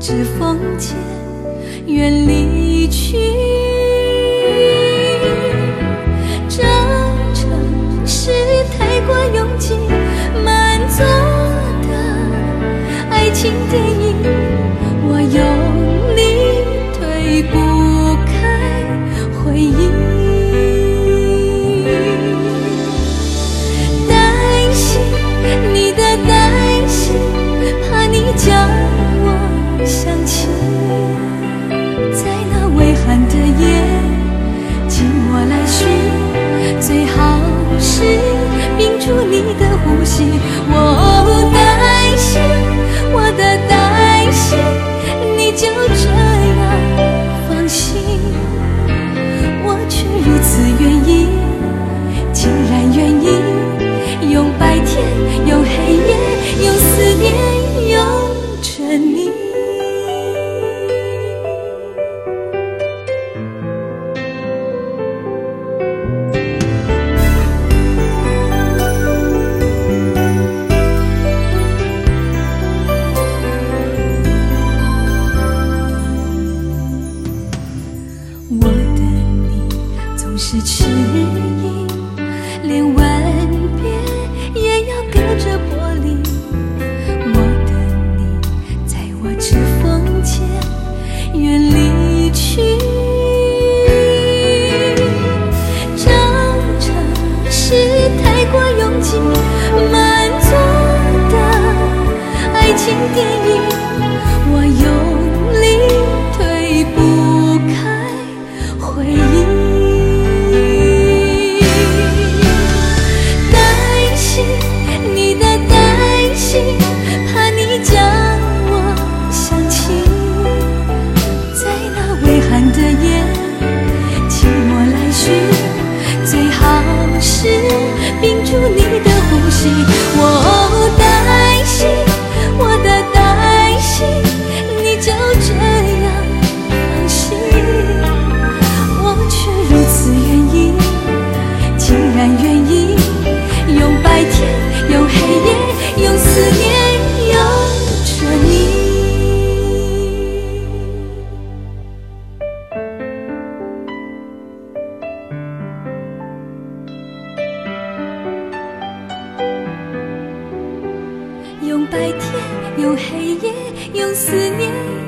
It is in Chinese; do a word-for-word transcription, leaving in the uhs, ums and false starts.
指缝间，远离去。这城市太过拥挤，满座的爱情电影，我用力推不开回忆。担心你的担心，怕你将我想起，在那微寒的夜，紧握来续，最好是屏住你的呼吸。我担心，我的担心，你就这样放心，我却如此愿意，竟然愿意用白天，用黑夜，用思念，拥着你。我的你总是迟疑，连吻别也要隔着玻璃。我的你在我指缝间，远离去。这城市太过拥挤，满座的爱情电影，我用力推不开回忆。担心你的担心，怕你将我想起，在那微寒的夜，紧握来续，最好是屏住你的呼吸。我担心，我的担心，你就这样放心，我却如此愿意，竟然愿意用白天，用黑夜，用思念，拥着你。用白天，用黑夜，用思念。